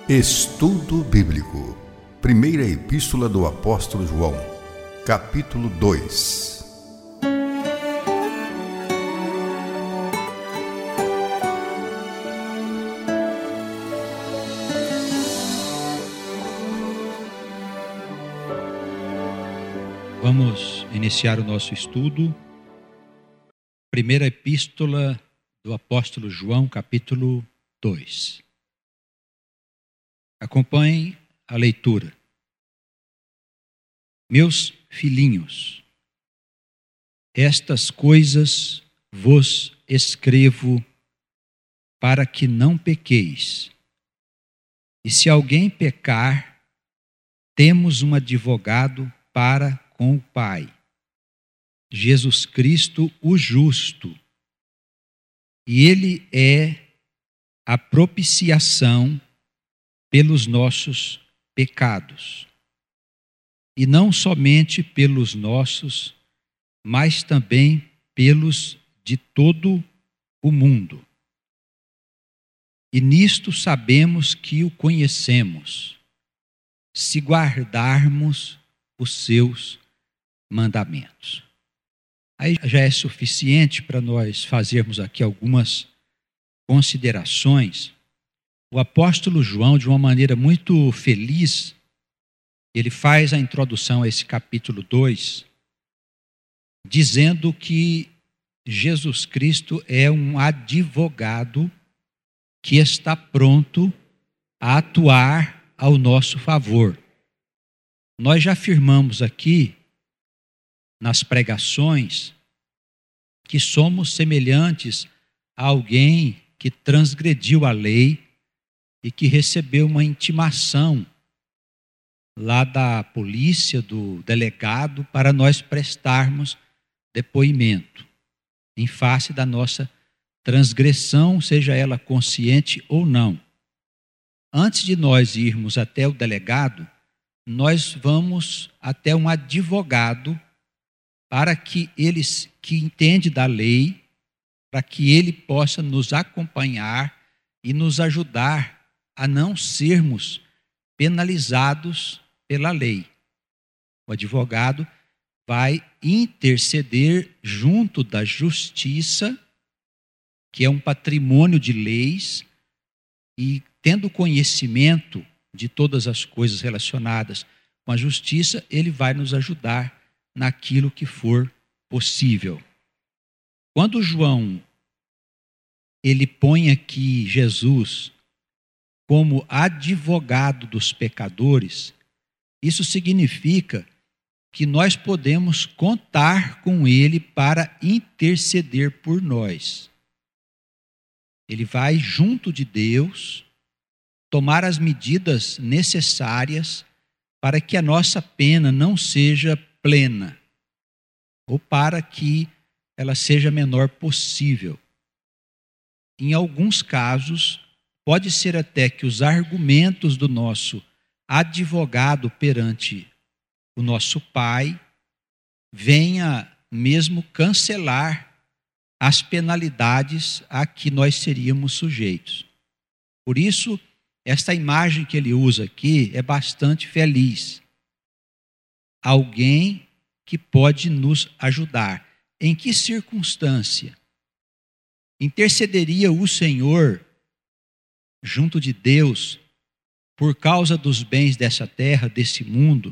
Estudo Bíblico. Primeira Epístola do Apóstolo João, capítulo 2. Vamos iniciar o nosso estudo. Primeira Epístola do Apóstolo João, capítulo 2. Acompanhe a leitura. Meus filhinhos, estas coisas vos escrevo para que não pequeis. E se alguém pecar, temos um advogado para com o Pai, Jesus Cristo o justo. E Ele é a propiciação pelos nossos pecados. E não somente pelos nossos, mas também pelos de todo o mundo. E nisto sabemos que o conhecemos, se guardarmos os seus mandamentos. Aí já é suficiente para nós fazermos aqui algumas considerações. O apóstolo João, de uma maneira muito feliz, ele faz a introdução a esse capítulo 2, dizendo que Jesus Cristo é um advogado que está pronto a atuar ao nosso favor. Nós já afirmamos aqui, nas pregações, que somos semelhantes a alguém que transgrediu a lei e que recebeu uma intimação lá da polícia, do delegado, para nós prestarmos depoimento em face da nossa transgressão, seja ela consciente ou não. Antes de nós irmos até o delegado, nós vamos até um advogado para que ele, que entende da lei, para que ele possa nos acompanhar e nos ajudar a não sermos penalizados pela lei. O advogado vai interceder junto da justiça, que é um patrimônio de leis, e tendo conhecimento de todas as coisas relacionadas com a justiça, ele vai nos ajudar naquilo que for possível. Quando João ele põe aqui Jesus como advogado dos pecadores, isso significa que nós podemos contar com ele para interceder por nós. Ele vai junto de Deus tomar as medidas necessárias para que a nossa pena não seja plena, ou para que ela seja a menor possível. Em alguns casos, pode ser até que os argumentos do nosso advogado perante o nosso Pai venha mesmo cancelar as penalidades a que nós seríamos sujeitos. Por isso, esta imagem que ele usa aqui é bastante feliz. Alguém que pode nos ajudar. Em que circunstância intercederia o Senhor junto de Deus por causa dos bens dessa terra, desse mundo?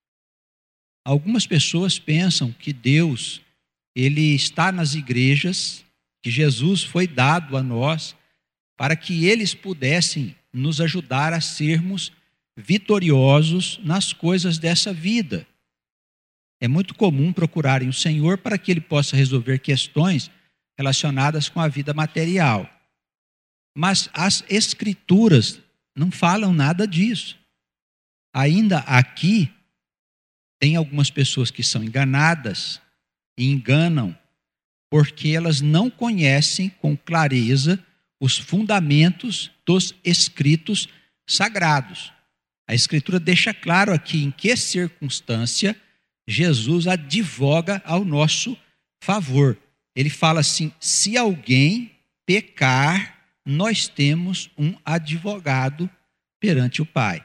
Algumas pessoas pensam que Deus, ele está nas igrejas, que Jesus foi dado a nós para que eles pudessem nos ajudar a sermos vitoriosos nas coisas dessa vida. É muito comum procurarem o Senhor para que ele possa resolver questões relacionadas com a vida material. Mas as Escrituras não falam nada disso. Ainda aqui, tem algumas pessoas que são enganadas e enganam porque elas não conhecem com clareza os fundamentos dos escritos sagrados. A Escritura deixa claro aqui em que circunstância Jesus advoga ao nosso favor. Ele fala assim: se alguém pecar, nós temos um advogado perante o Pai.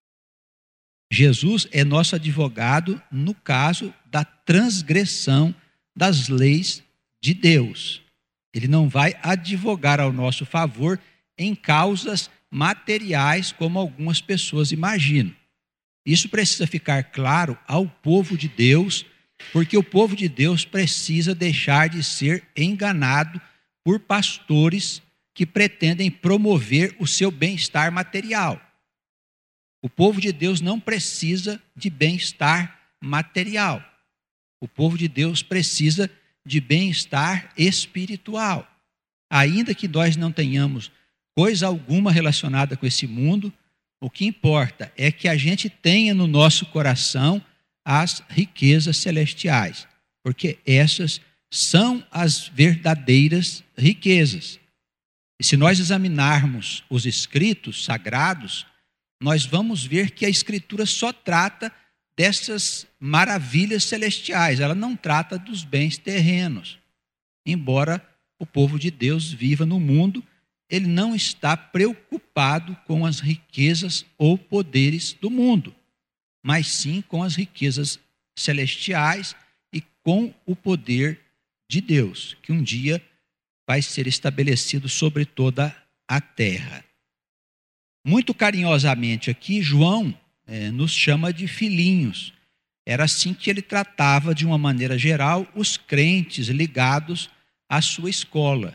Jesus é nosso advogado no caso da transgressão das leis de Deus. Ele não vai advogar ao nosso favor em causas materiais, como algumas pessoas imaginam. Isso precisa ficar claro ao povo de Deus, porque o povo de Deus precisa deixar de ser enganado por pastores que pretendem promover o seu bem-estar material. O povo de Deus não precisa de bem-estar material. O povo de Deus precisa de bem-estar espiritual. Ainda que nós não tenhamos coisa alguma relacionada com esse mundo, o que importa é que a gente tenha no nosso coração as riquezas celestiais, porque essas são as verdadeiras riquezas. E se nós examinarmos os escritos sagrados, nós vamos ver que a Escritura só trata dessas maravilhas celestiais, ela não trata dos bens terrenos. Embora o povo de Deus viva no mundo, ele não está preocupado com as riquezas ou poderes do mundo, mas sim com as riquezas celestiais e com o poder de Deus, que um dia vai ser estabelecido sobre toda a terra. Muito carinhosamente aqui, João nos chama de filhinhos. Era assim que ele tratava, de uma maneira geral, os crentes ligados à sua escola.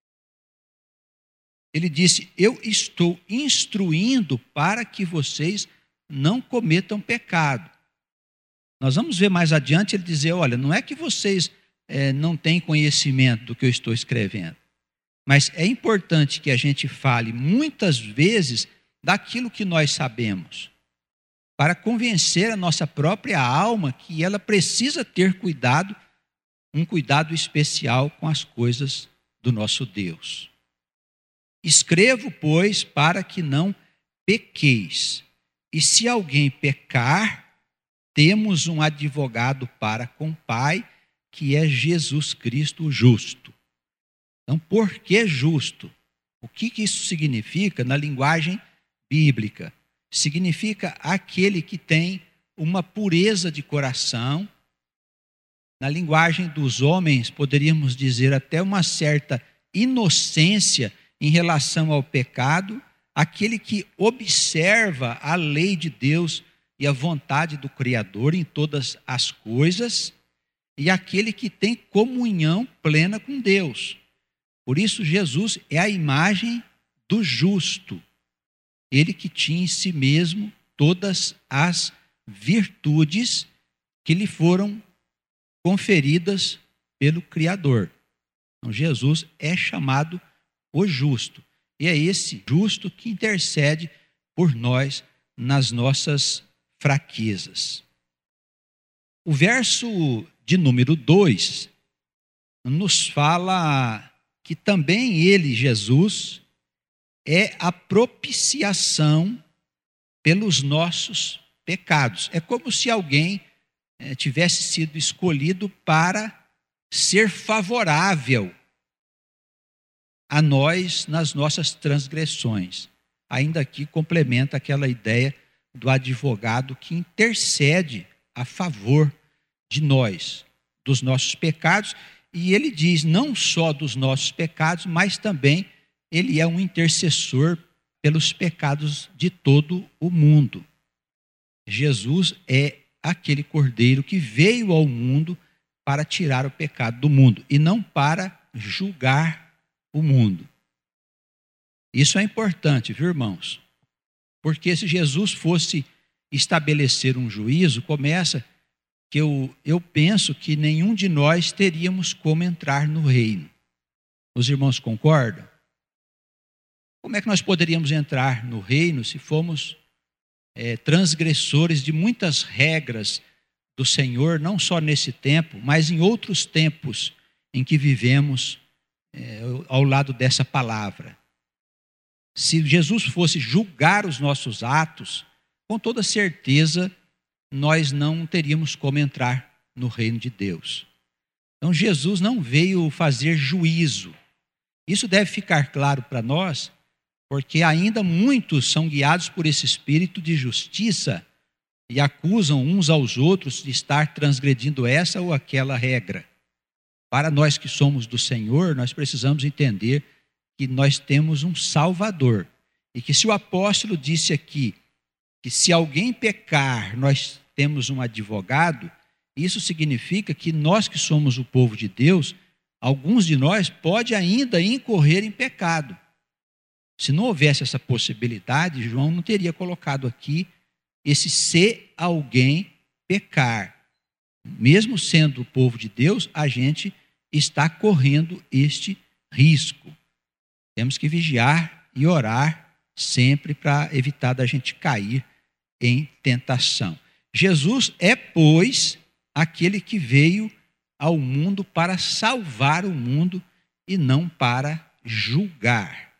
Ele disse: eu estou instruindo para que vocês não cometam pecado. Nós vamos ver mais adiante ele dizer: olha, não é que vocês não têm conhecimento do que eu estou escrevendo, mas é importante que a gente fale muitas vezes daquilo que nós sabemos, para convencer a nossa própria alma que ela precisa ter cuidado, um cuidado especial com as coisas do nosso Deus. Escrevo, pois, para que não pequeis. E se alguém pecar, temos um advogado para com o Pai, que é Jesus Cristo o justo. Então, por que justo? O que isso significa na linguagem bíblica? Significa aquele que tem uma pureza de coração. Na linguagem dos homens, poderíamos dizer até uma certa inocência em relação ao pecado, aquele que observa a lei de Deus e a vontade do Criador em todas as coisas, e aquele que tem comunhão plena com Deus. Por isso, Jesus é a imagem do justo, ele que tinha em si mesmo todas as virtudes que lhe foram conferidas pelo Criador. Então, Jesus é chamado o justo, e é esse justo que intercede por nós nas nossas fraquezas. O verso de número 2 nos fala que também ele, Jesus, é a propiciação pelos nossos pecados. É como se alguém tivesse sido escolhido para ser favorável a nós nas nossas transgressões. Ainda aqui complementa aquela ideia do advogado que intercede a favor de nós, dos nossos pecados, e ele diz não só dos nossos pecados, mas também ele é um intercessor pelos pecados de todo o mundo. Jesus é aquele cordeiro que veio ao mundo para tirar o pecado do mundo e não para julgar o mundo. Isso é importante, viu, irmãos? Porque se Jesus fosse estabelecer um juízo, começa que eu penso que nenhum de nós teríamos como entrar no reino. Os irmãos concordam? Como é que nós poderíamos entrar no reino se fomos transgressores de muitas regras do Senhor, não só nesse tempo, mas em outros tempos em que vivemos ao lado dessa palavra? Se Jesus fosse julgar os nossos atos, com toda certeza nós não teríamos como entrar no reino de Deus. Então Jesus não veio fazer juízo. Isso deve ficar claro para nós porque ainda muitos são guiados por esse espírito de justiça e acusam uns aos outros de estar transgredindo essa ou aquela regra. Para nós que somos do Senhor, nós precisamos entender que nós temos um Salvador. E que se o apóstolo disse aqui que se alguém pecar, nós temos um advogado, isso significa que nós que somos o povo de Deus, alguns de nós pode ainda incorrer em pecado. Se não houvesse essa possibilidade, João não teria colocado aqui esse se alguém pecar. Mesmo sendo o povo de Deus, a gente está correndo este risco. Temos que vigiar e orar sempre para evitar da gente cair em tentação. Jesus é, pois, aquele que veio ao mundo para salvar o mundo e não para julgar.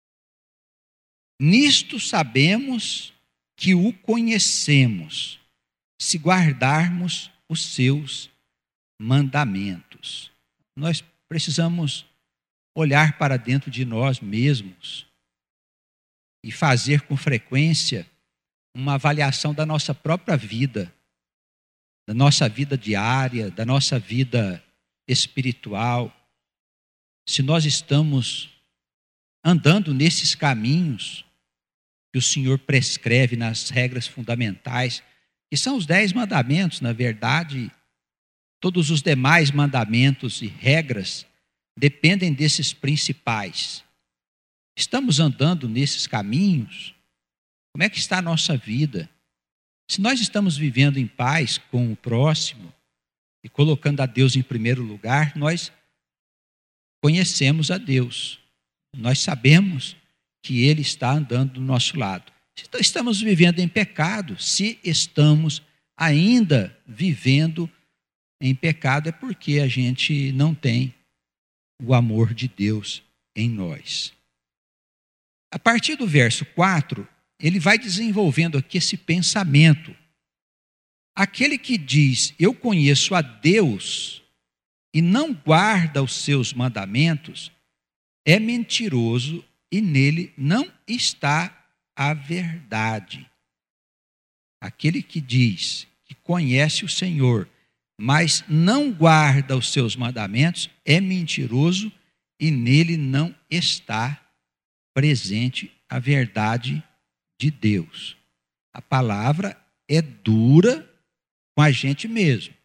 Nisto sabemos que o conhecemos, se guardarmos os seus mandamentos. Nós precisamos olhar para dentro de nós mesmos e fazer com frequência uma avaliação da nossa própria vida, da nossa vida diária, da nossa vida espiritual. Se nós estamos andando nesses caminhos que o Senhor prescreve nas regras fundamentais, que são os 10 mandamentos, na verdade, todos os demais mandamentos e regras dependem desses principais. Estamos andando nesses caminhos? Como é que está a nossa vida? Se nós estamos vivendo em paz com o próximo e colocando a Deus em primeiro lugar, nós conhecemos a Deus. Nós sabemos que Ele está andando do nosso lado. Se estamos vivendo em pecado, se estamos ainda vivendo em pecado, é porque a gente não tem o amor de Deus em nós. A partir do verso 4, ele vai desenvolvendo aqui esse pensamento. Aquele que diz, eu conheço a Deus, e não guarda os seus mandamentos, é mentiroso e nele não está a verdade. Aquele que diz que conhece o Senhor, mas não guarda os seus mandamentos, é mentiroso e nele não está presente a verdade de Deus. A palavra é dura com a gente mesmo.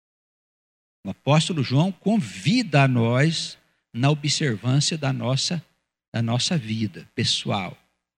O apóstolo João convida a nós na observância da nossa vida pessoal.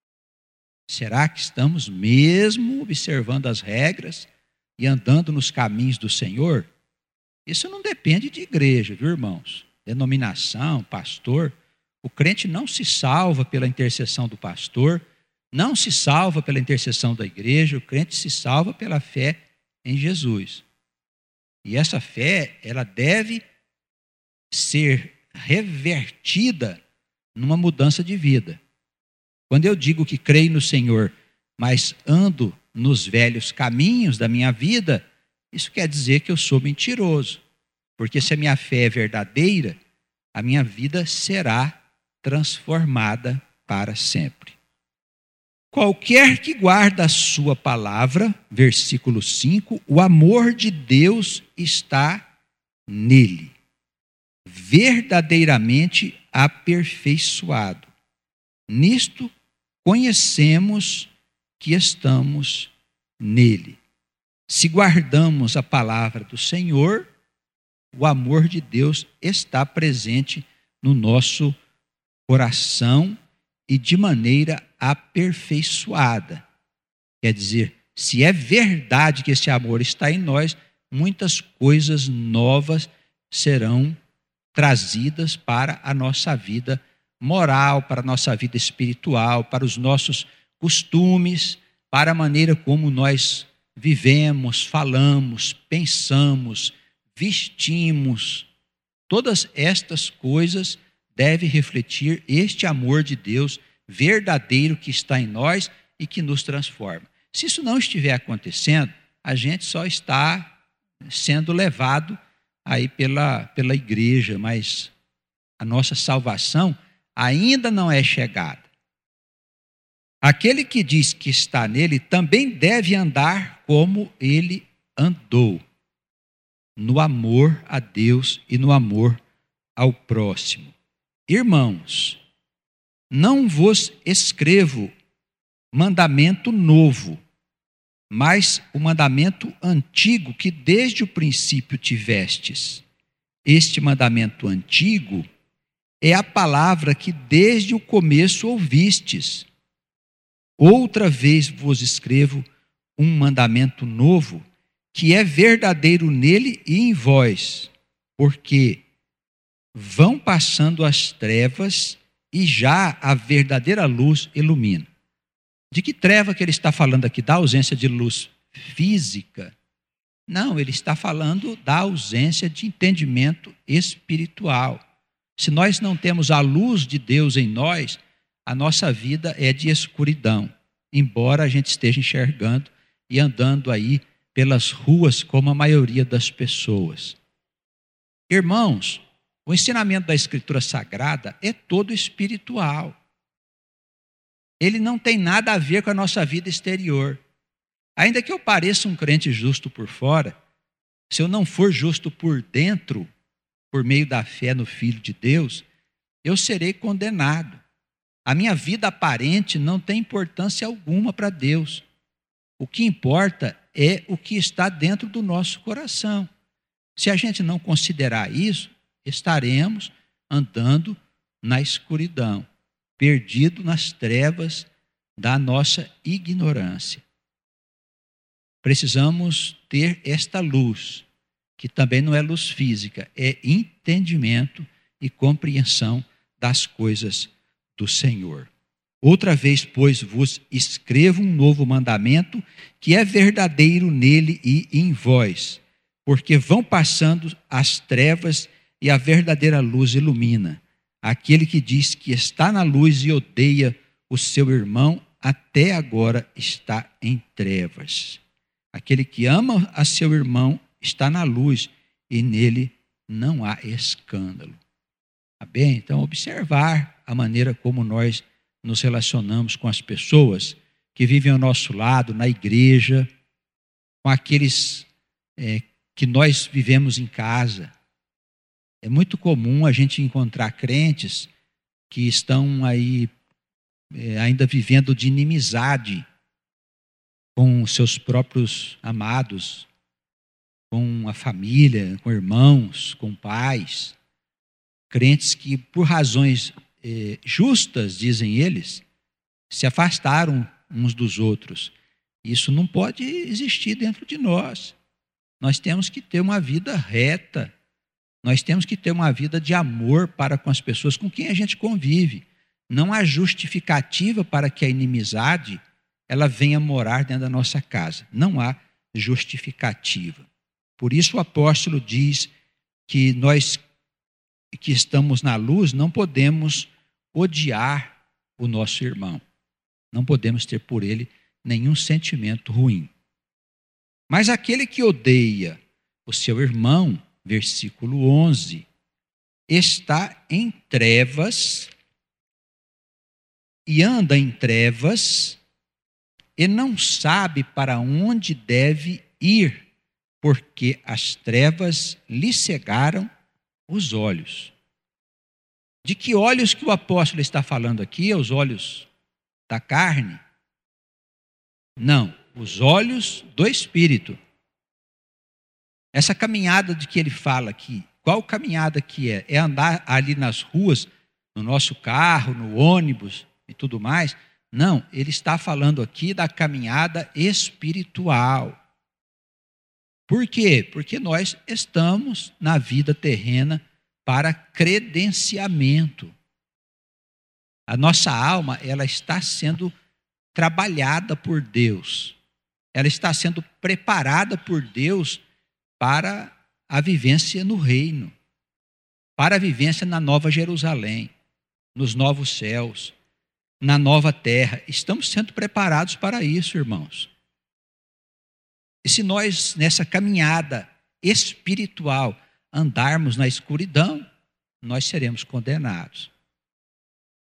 Será que estamos mesmo observando as regras e andando nos caminhos do Senhor? Isso não depende de igreja, viu, irmãos? Denominação, pastor. O crente não se salva pela intercessão do pastor, não se salva pela intercessão da igreja, o crente se salva pela fé em Jesus. E essa fé, ela deve ser revertida numa mudança de vida. Quando eu digo que creio no Senhor, mas ando nos velhos caminhos da minha vida, isso quer dizer que eu sou mentiroso. Porque se a minha fé é verdadeira, a minha vida será transformada para sempre. Qualquer que guarda a sua palavra, versículo 5, o amor de Deus está nele, verdadeiramente aperfeiçoado. Nisto conhecemos que estamos nele. Se guardamos a palavra do Senhor, o amor de Deus está presente no nosso coração e de maneira aperfeiçoada. Quer dizer, se é verdade que esse amor está em nós, muitas coisas novas serão trazidas para a nossa vida moral, para a nossa vida espiritual, para os nossos costumes, para a maneira como nós vivemos, falamos, pensamos, vestimos. Todas estas coisas devem refletir este amor de Deus verdadeiro que está em nós e que nos transforma. Se isso não estiver acontecendo, a gente só está sendo levado aí pela igreja, mas a nossa salvação ainda não é chegada. Aquele que diz que está nele também deve andar como ele andou, no amor a Deus e no amor ao próximo. Irmãos, não vos escrevo mandamento novo, mas o mandamento antigo que desde o princípio tivestes. Este mandamento antigo é a palavra que desde o começo ouvistes. Outra vez vos escrevo um mandamento novo, que é verdadeiro nele e em vós, porque vão passando as trevas e já a verdadeira luz ilumina. De que treva que ele está falando aqui? Da ausência de luz física? Não, ele está falando da ausência de entendimento espiritual. Se nós não temos a luz de Deus em nós, a nossa vida é de escuridão, embora a gente esteja enxergando e andando aí pelas ruas como a maioria das pessoas. Irmãos, o ensinamento da Escritura Sagrada é todo espiritual. Ele não tem nada a ver com a nossa vida exterior. Ainda que eu pareça um crente justo por fora, se eu não for justo por dentro, por meio da fé no Filho de Deus, eu serei condenado. A minha vida aparente não tem importância alguma para Deus. O que importa é o que está dentro do nosso coração. Se a gente não considerar isso, estaremos andando na escuridão, perdido nas trevas da nossa ignorância. Precisamos ter esta luz, que também não é luz física, é entendimento e compreensão das coisas do Senhor. Outra vez, pois, vos escrevo um novo mandamento, que é verdadeiro nele e em vós, porque vão passando as trevas e a verdadeira luz ilumina. Aquele que diz que está na luz e odeia o seu irmão, até agora está em trevas. Aquele que ama a seu irmão está na luz e nele não há escândalo. Tá bem? Então, observar a maneira como nós nos relacionamos com as pessoas que vivem ao nosso lado, na igreja, com aqueles que nós vivemos em casa. É muito comum a gente encontrar crentes que estão aí ainda vivendo de inimizade com seus próprios amados, com a família, com irmãos, com pais. Crentes que, por razões justas, dizem eles, se afastaram uns dos outros. Isso não pode existir dentro de nós. Nós temos que ter uma vida reta. Nós temos que ter uma vida de amor para com as pessoas com quem a gente convive. Não há justificativa para que a inimizade ela venha morar dentro da nossa casa. Não há justificativa. Por isso o apóstolo diz que nós que estamos na luz não podemos odiar o nosso irmão. Não podemos ter por ele nenhum sentimento ruim. Mas aquele que odeia o seu irmão, versículo 11, está em trevas e anda em trevas e não sabe para onde deve ir, porque as trevas lhe cegaram os olhos. De que olhos que o apóstolo está falando aqui? É os olhos da carne? Não, os olhos do Espírito. Essa caminhada de que ele fala aqui, qual caminhada que é? É andar ali nas ruas, no nosso carro, no ônibus e tudo mais? Não, ele está falando aqui da caminhada espiritual. Por quê? Porque nós estamos na vida terrena para credenciamento. A nossa alma, ela está sendo trabalhada por Deus. Ela está sendo preparada por Deus para a vivência no reino, para a vivência na Nova Jerusalém, nos novos céus, na nova terra. Estamos sendo preparados para isso, irmãos. E se nós, nessa caminhada espiritual, andarmos na escuridão, nós seremos condenados.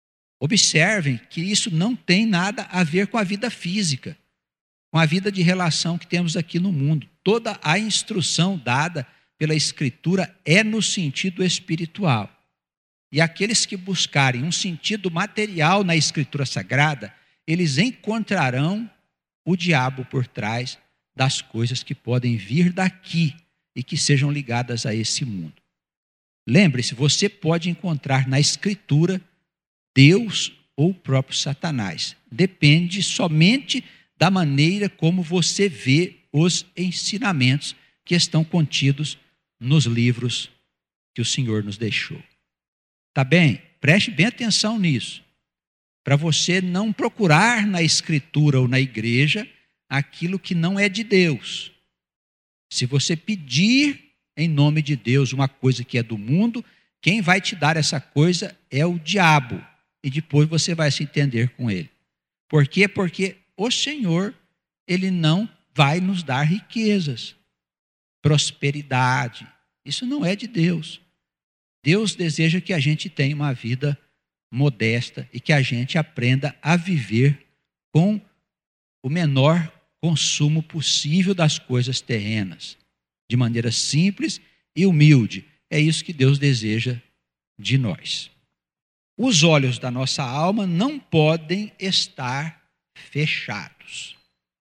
Observem que isso não tem nada a ver com a vida física, com a vida de relação que temos aqui no mundo. Toda a instrução dada pela Escritura é no sentido espiritual. E aqueles que buscarem um sentido material na Escritura Sagrada, eles encontrarão o diabo por trás das coisas que podem vir daqui e que sejam ligadas a esse mundo. Lembre-se, você pode encontrar na Escritura Deus ou o próprio Satanás. Depende somente da maneira como você vê os ensinamentos que estão contidos nos livros que o Senhor nos deixou. Tá bem? Preste bem atenção nisso, para você não procurar na Escritura ou na igreja aquilo que não é de Deus. Se você pedir em nome de Deus uma coisa que é do mundo, quem vai te dar essa coisa é o diabo, e depois você vai se entender com ele. Por quê? Porque o Senhor, ele não vai nos dar riquezas, prosperidade. Isso não é de Deus. Deus deseja que a gente tenha uma vida modesta e que a gente aprenda a viver com o menor consumo possível das coisas terrenas, de maneira simples e humilde. É isso que Deus deseja de nós. Os olhos da nossa alma não podem estar fechados.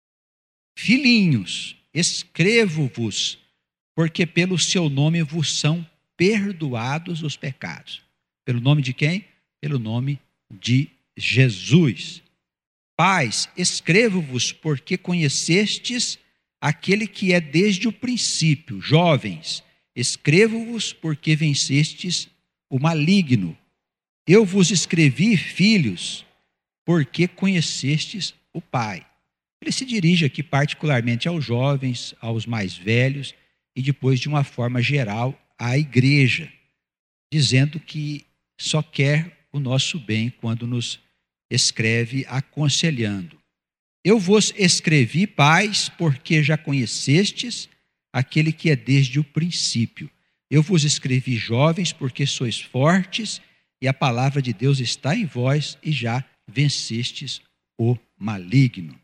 Filhinhos, escrevo-vos, porque pelo seu nome vos são perdoados os pecados. Pelo nome de quem? Pelo nome de Jesus. Pais, escrevo-vos porque conhecestes aquele que é desde o princípio. Jovens, escrevo-vos porque vencestes o maligno. Eu vos escrevi, filhos, porque conhecestes o Pai. Ele se dirige aqui particularmente aos jovens, aos mais velhos e depois, de uma forma geral, à igreja, dizendo que só quer o nosso bem quando nos escreve aconselhando. Eu vos escrevi, pais, porque já conhecestes aquele que é desde o princípio. Eu vos escrevi, jovens, porque sois fortes e a palavra de Deus está em vós e já vencestes o maligno.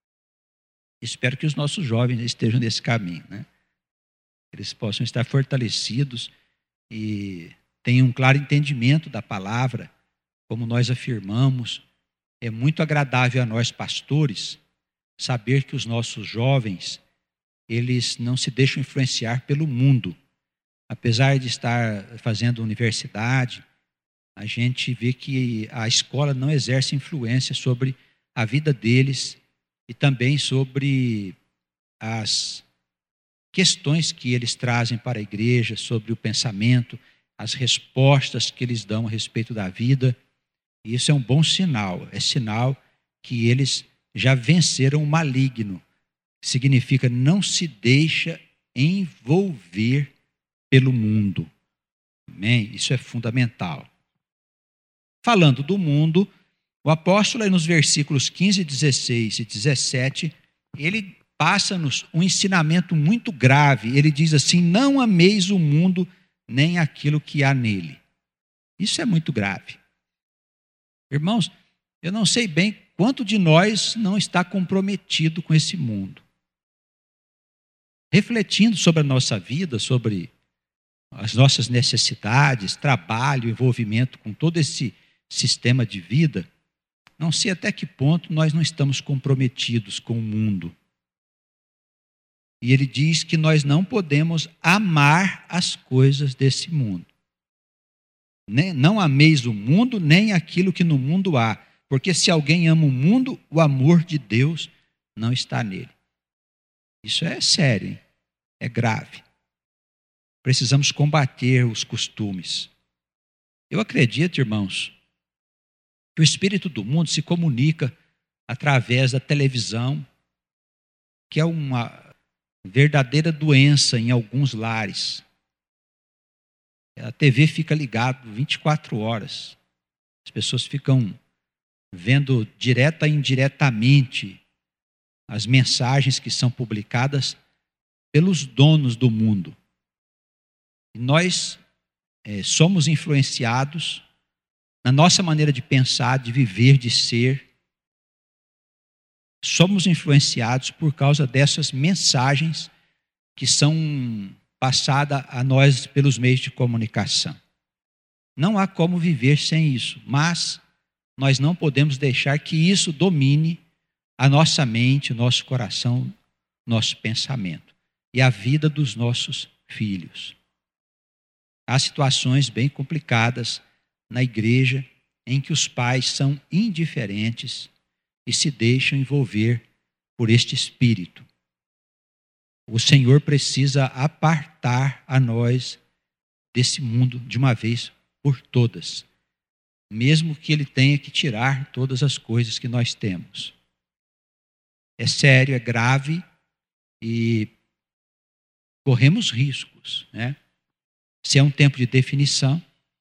Espero que os nossos jovens estejam nesse caminho, né? Eles possam estar fortalecidos e tenham um claro entendimento da palavra, como nós afirmamos. É muito agradável a nós, pastores, saber que os nossos jovens, eles não se deixam influenciar pelo mundo. Apesar de estar fazendo universidade, a gente vê que a escola não exerce influência sobre a vida deles e também sobre as questões que eles trazem para a igreja, sobre o pensamento, as respostas que eles dão a respeito da vida. E isso é um bom sinal, é sinal que eles já venceram o maligno. Significa não se deixa envolver pelo mundo. Amém? Isso é fundamental. Falando do mundo, o apóstolo, aí nos versículos 15, 16 e 17, ele passa-nos um ensinamento muito grave. Ele diz assim: não ameis o mundo, nem aquilo que há nele. Isso é muito grave. Irmãos, eu não sei bem quanto de nós não está comprometido com esse mundo. Refletindo sobre a nossa vida, sobre as nossas necessidades, trabalho, envolvimento com todo esse sistema de vida, não sei até que ponto nós não estamos comprometidos com o mundo. E ele diz que nós não podemos amar as coisas desse mundo. Não ameis o mundo, nem aquilo que no mundo há. Porque se alguém ama o mundo, o amor de Deus não está nele. Isso é sério, hein? É grave. Precisamos combater os costumes. Eu acredito, irmãos, que o espírito do mundo se comunica através da televisão, que é uma verdadeira doença em alguns lares. A TV fica ligada 24 horas. As pessoas ficam vendo direta e indiretamente as mensagens que são publicadas pelos donos do mundo. E nós somos influenciados na nossa maneira de pensar, de viver, de ser. Somos influenciados por causa dessas mensagens que são passadas a nós pelos meios de comunicação. Não há como viver sem isso, mas nós não podemos deixar que isso domine a nossa mente, o nosso coração, nosso pensamento e a vida dos nossos filhos. Há situações bem complicadas na igreja em que os pais são indiferentes e se deixam envolver por este espírito. O Senhor precisa apartar a nós desse mundo de uma vez por todas, mesmo que Ele tenha que tirar todas as coisas que nós temos. É sério, é grave e corremos riscos, né? Se é um tempo de definição,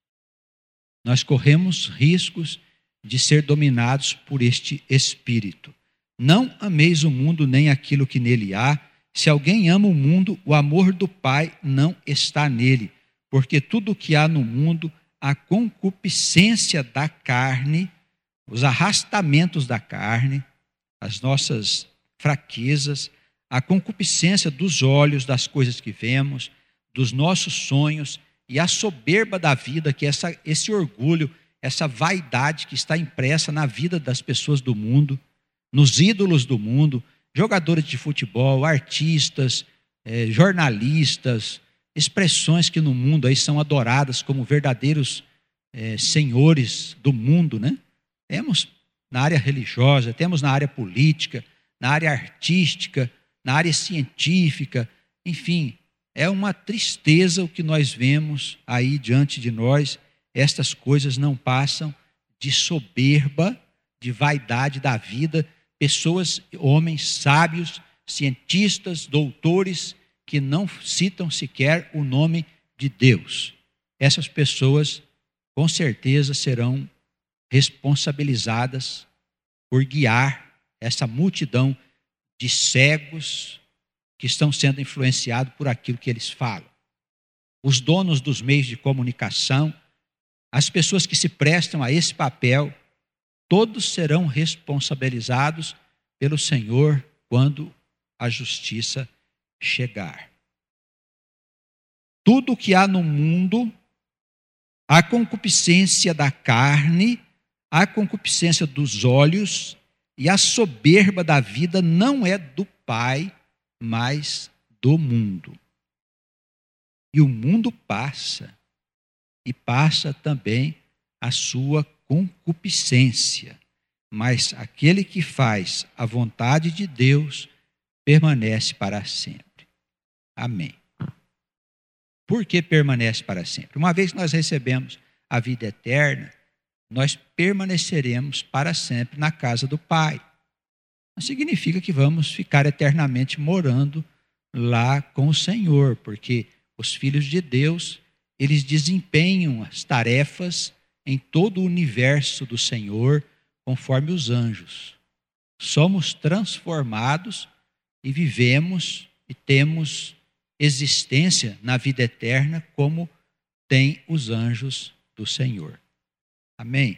nós corremos riscos de ser dominados por este espírito. Não ameis o mundo nem aquilo que nele há. Se alguém ama o mundo, o amor do Pai não está nele, porque tudo o que há no mundo, a concupiscência da carne, os arrastamentos da carne, as nossas fraquezas, a concupiscência dos olhos, das coisas que vemos, dos nossos sonhos e a soberba da vida, que é esse orgulho, essa vaidade que está impressa na vida das pessoas do mundo, nos ídolos do mundo, jogadores de futebol, artistas, jornalistas, expressões que no mundo aí são adoradas como verdadeiros senhores do mundo, né? Temos na área religiosa, temos na área política, na área artística, na área científica, enfim, é uma tristeza o que nós vemos aí diante de nós. Estas coisas não passam de soberba, de vaidade da vida, pessoas, homens sábios, cientistas, doutores, que não citam sequer o nome de Deus. Essas pessoas, com certeza, serão responsabilizadas por guiar essa multidão de cegos que estão sendo influenciados por aquilo que eles falam. Os donos dos meios de comunicação, as pessoas que se prestam a esse papel, todos serão responsabilizados pelo Senhor quando a justiça chegar. Tudo o que há no mundo, a concupiscência da carne, a concupiscência dos olhos e a soberba da vida não é do Pai, mas do mundo. E o mundo passa, e passa também a sua concupiscência, mas aquele que faz a vontade de Deus permanece para sempre. Amém. Por que permanece para sempre? Uma vez que nós recebemos a vida eterna, nós permaneceremos para sempre na casa do Pai. Não significa que vamos ficar eternamente morando lá com o Senhor, porque os filhos de Deus, eles desempenham as tarefas em todo o universo do Senhor, conforme os anjos. Somos transformados e vivemos e temos existência na vida eterna como tem os anjos do Senhor. Amém?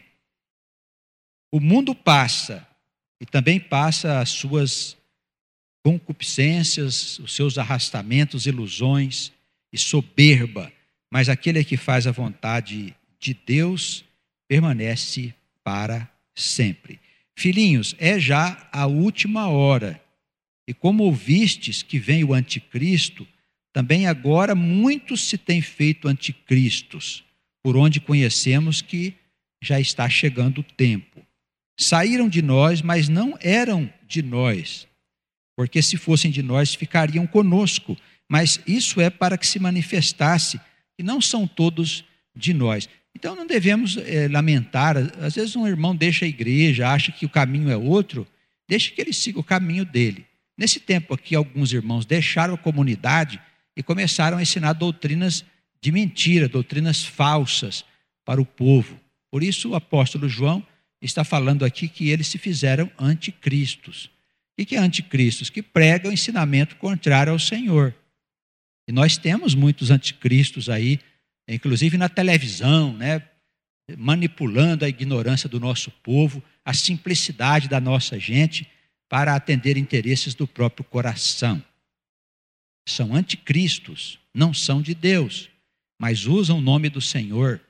O mundo passa e também passa as suas concupiscências, os seus arrastamentos, ilusões e soberba, mas aquele que faz a vontade de Deus permanece para sempre. Filhinhos, é já a última hora, e como ouvistes que vem o anticristo, também agora muitos se têm feito anticristos, por onde conhecemos que já está chegando o tempo. Saíram de nós, mas não eram de nós, porque se fossem de nós, ficariam conosco. Mas isso é para que se manifestasse que não são todos de nós. Então não devemos lamentar. Às vezes um irmão deixa a igreja, acha que o caminho é outro, deixa que ele siga o caminho dele. Nesse tempo aqui, alguns irmãos deixaram a comunidade e começaram a ensinar doutrinas de mentira, doutrinas falsas para o povo. Por isso o apóstolo João está falando aqui que eles se fizeram anticristos. O que é anticristos? Que pregam ensinamento contrário ao Senhor. E nós temos muitos anticristos aí, inclusive na televisão, né? manipulando a ignorância do nosso povo, a simplicidade da nossa gente, para atender interesses do próprio coração. São anticristos, não são de Deus, mas usam o nome do Senhor,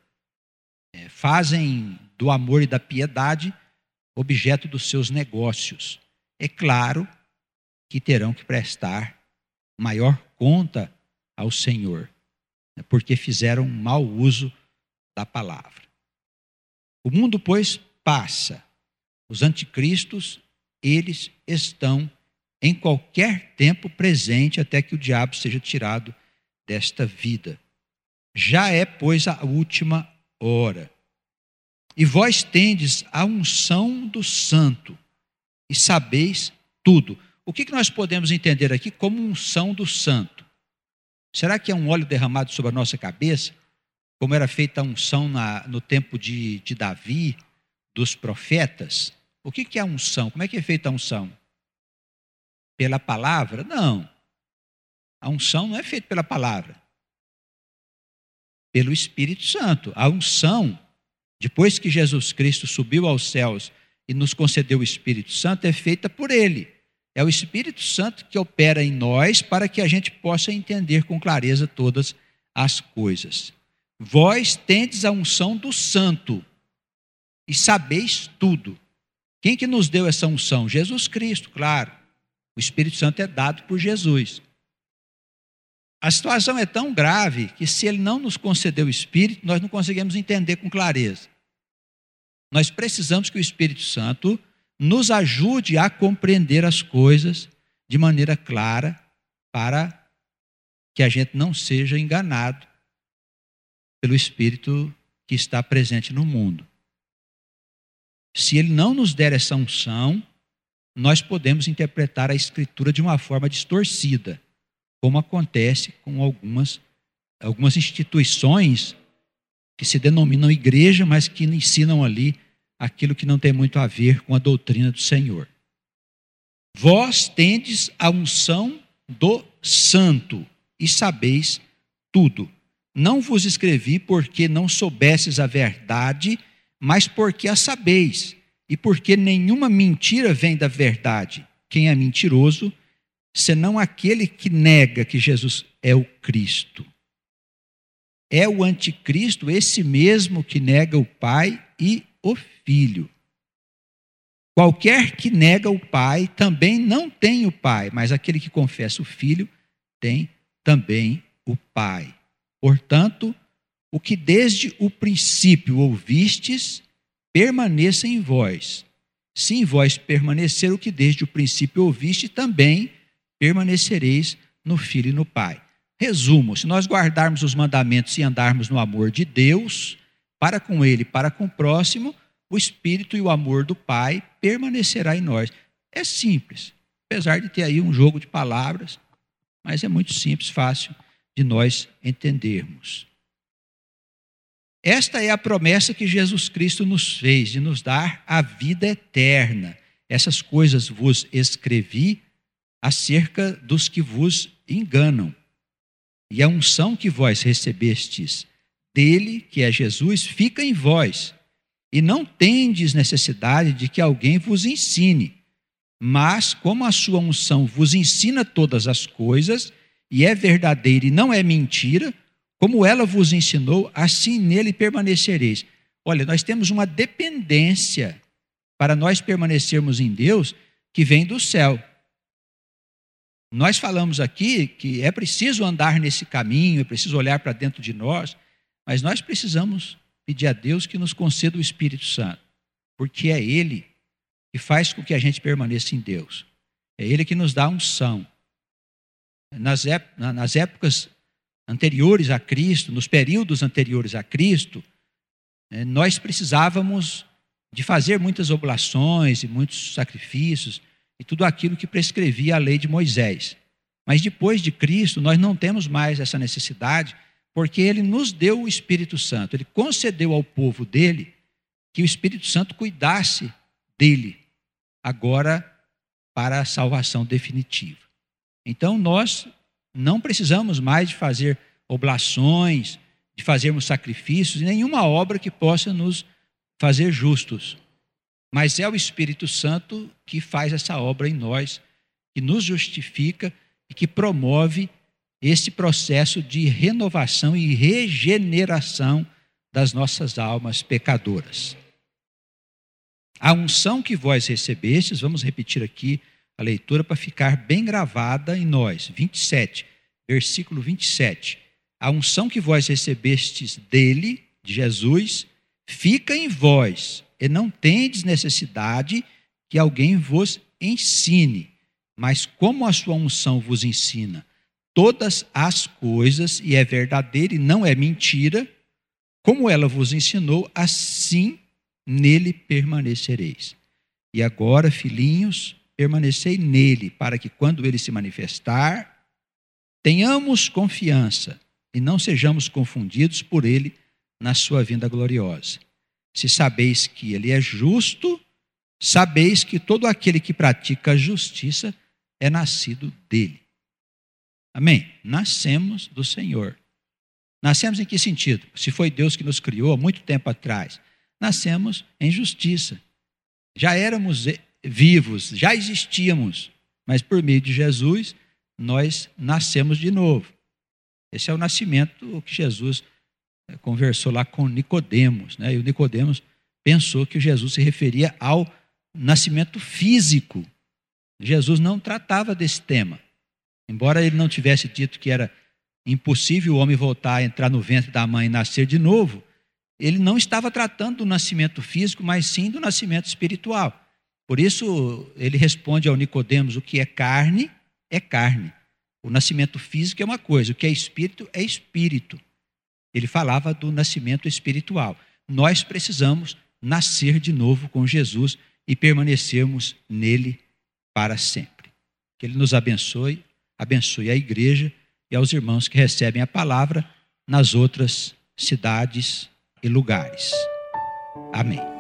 fazem do amor e da piedade objeto dos seus negócios. É claro que terão que prestar maior conta ao Senhor, porque fizeram mau uso da palavra. O mundo, pois, passa. Os anticristos, eles estão em qualquer tempo presente até que o diabo seja tirado desta vida. Já é, pois, a última hora. E vós tendes a unção do santo e sabeis tudo. O que nós podemos entender aqui como unção do santo? Será que é um óleo derramado sobre a nossa cabeça, como era feita a unção no tempo de Davi, dos profetas? O que é a unção? Como é que é feita a unção? Pela palavra? Não. A unção não é feita pela palavra. Pelo Espírito Santo. A unção, depois que Jesus Cristo subiu aos céus e nos concedeu o Espírito Santo, é feita por Ele. É o Espírito Santo que opera em nós para que a gente possa entender com clareza todas as coisas. Vós tendes a unção do santo e sabeis tudo. Quem que nos deu essa unção? Jesus Cristo, claro. O Espírito Santo é dado por Jesus. A situação é tão grave que se Ele não nos concedeu o Espírito, nós não conseguimos entender com clareza. Nós precisamos que o Espírito Santo nos ajude a compreender as coisas de maneira clara, para que a gente não seja enganado pelo Espírito que está presente no mundo. Se Ele não nos der essa unção, nós podemos interpretar a Escritura de uma forma distorcida, como acontece com algumas instituições que se denominam igreja, mas que ensinam ali aquilo que não tem muito a ver com a doutrina do Senhor. Vós tendes a unção do santo e sabeis tudo. Não vos escrevi porque não soubesses a verdade, mas porque a sabeis, e porque nenhuma mentira vem da verdade. Quem é mentiroso, senão aquele que nega que Jesus é o Cristo. É o anticristo, esse mesmo que nega o Pai e o Filho. Qualquer que nega o Pai também não tem o Pai, mas aquele que confessa o Filho tem também o Pai. Portanto, o que desde o princípio ouvistes, permaneça em vós. Se em vós permanecer o que desde o princípio ouviste, também permanecereis no Filho e no Pai. Resumo, se nós guardarmos os mandamentos e andarmos no amor de Deus, para com Ele e para com o próximo, o Espírito e o amor do Pai permanecerá em nós. É simples, apesar de ter aí um jogo de palavras, mas é muito simples, fácil de nós entendermos. Esta é a promessa que Jesus Cristo nos fez, de nos dar a vida eterna. Essas coisas vos escrevi acerca dos que vos enganam. E a unção que vós recebestes dele, que é Jesus, fica em vós. E não tendes necessidade de que alguém vos ensine. Mas, como a sua unção vos ensina todas as coisas, e é verdadeira e não é mentira, como ela vos ensinou, assim nele permanecereis. Olha, nós temos uma dependência para nós permanecermos em Deus que vem do céu. Nós falamos aqui que é preciso andar nesse caminho, é preciso olhar para dentro de nós, mas nós precisamos pedir a Deus que nos conceda o Espírito Santo, porque é Ele que faz com que a gente permaneça em Deus. É Ele que nos dá unção. Nas épocas anteriores a Cristo, nos períodos anteriores a Cristo, nós precisávamos de fazer muitas oblações e muitos sacrifícios e tudo aquilo que prescrevia a lei de Moisés. Mas depois de Cristo, nós não temos mais essa necessidade, porque Ele nos deu o Espírito Santo. Ele concedeu ao povo dele que o Espírito Santo cuidasse dele, agora para a salvação definitiva. Então nós não precisamos mais de fazer oblações, de fazermos sacrifícios, nenhuma obra que possa nos fazer justos. Mas é o Espírito Santo que faz essa obra em nós, que nos justifica e que promove esse processo de renovação e regeneração das nossas almas pecadoras. A unção que vós recebestes, vamos repetir aqui a leitura para ficar bem gravada em nós. 27, versículo 27. A unção que vós recebestes dele, de Jesus, fica em vós, e não tendes necessidade que alguém vos ensine. Mas como a sua unção vos ensina todas as coisas, e é verdadeira e não é mentira, como ela vos ensinou, assim nele permanecereis. E agora, filhinhos, permanecei nele, para que quando ele se manifestar, tenhamos confiança e não sejamos confundidos por ele na sua vinda gloriosa. Se sabeis que ele é justo, sabeis que todo aquele que pratica a justiça é nascido dele. Amém? Nascemos do Senhor. Nascemos em que sentido? Se foi Deus que nos criou há muito tempo atrás, nascemos em justiça. Já éramos vivos, já existíamos, mas por meio de Jesus, nós nascemos de novo. Esse é o nascimento que Jesus conversou lá com Nicodemos, né? E o Nicodemos pensou que Jesus se referia ao nascimento físico. Jesus não tratava desse tema. Embora ele não tivesse dito que era impossível o homem voltar a entrar no ventre da mãe e nascer de novo, ele não estava tratando do nascimento físico, mas sim do nascimento espiritual. Por isso, ele responde ao Nicodemos: o que é carne, é carne. O nascimento físico é uma coisa, o que é espírito. Ele falava do nascimento espiritual. Nós precisamos nascer de novo com Jesus e permanecermos nele para sempre. Que ele nos abençoe a igreja e aos irmãos que recebem a palavra nas outras cidades e lugares. Amém.